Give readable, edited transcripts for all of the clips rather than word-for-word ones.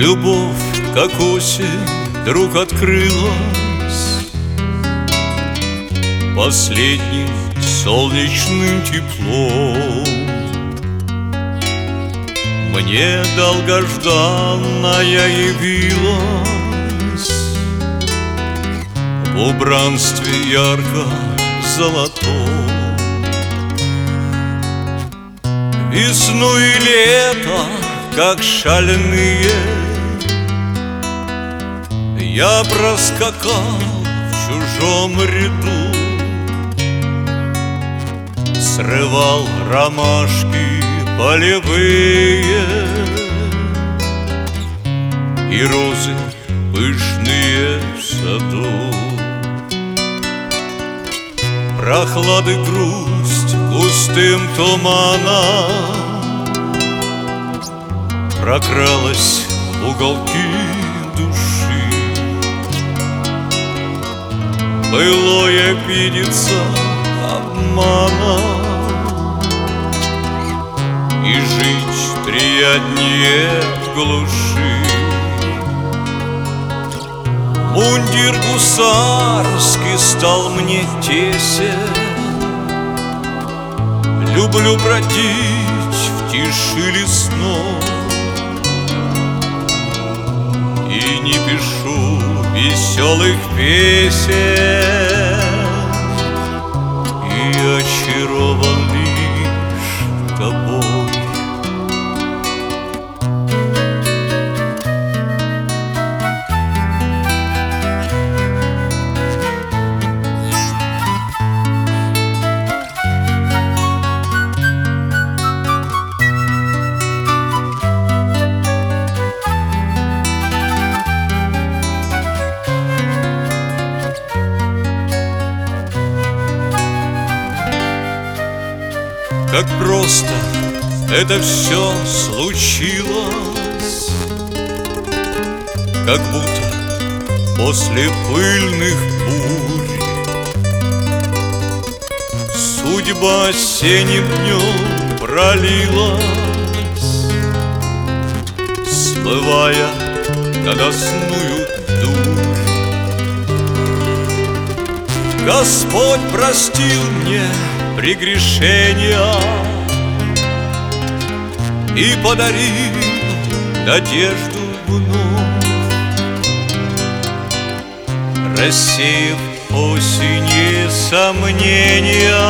Любовь, как осень, вдруг открылась последним солнечным теплом. Мне долгожданная явилась в убранстве ярко-золотом. Весну и лето, как шальные, я проскакал в чужом ряду, срывал ромашки полевые и розы пышные в саду. Прохлады грусть густым туманом прокралась в уголки души. Былое видится обманом, и жить приятнее в глуши. Мундир гусарский стал мне тесен, люблю бродить в тиши лесной и не пишу веселых песен, и очарован лишь тобой. Как просто это все случилось, как будто после пыльных бурь судьба осенним днем пролилась, смывая годостную дурь. Господь простил мне прегрешения и подарил надежду вновь, рассеяв осенью сомнения.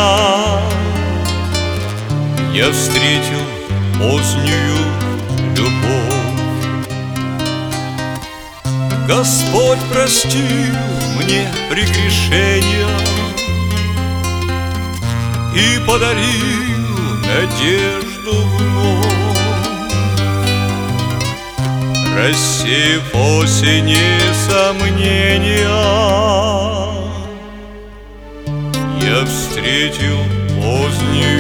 Я встретил позднюю любовь. Господь простил мне прегрешения и подарил надежду вновь, рассеяв осени сомнения. Я встретил позднюю